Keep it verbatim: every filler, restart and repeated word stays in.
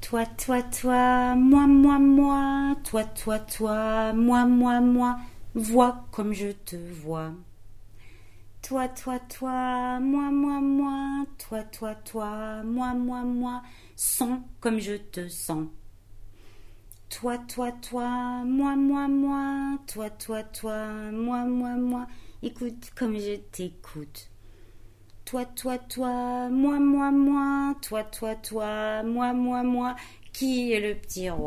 Toi, toi, toi, moi, moi, moi, toi, toi, toi, moi, moi, moi, vois comme je te vois. Toi, toi, toi, moi, moi, moi, toi, toi, toi, moi, moi, moi, sens comme je te sens. Toi, toi, toi, moi, moi, moi, toi, toi, toi, moi, moi, moi, écoute comme je t'écoute. Toi, toi, toi, moi, moi, moi, toi, toi, toi, moi, moi, moi, qui est le petit roi ?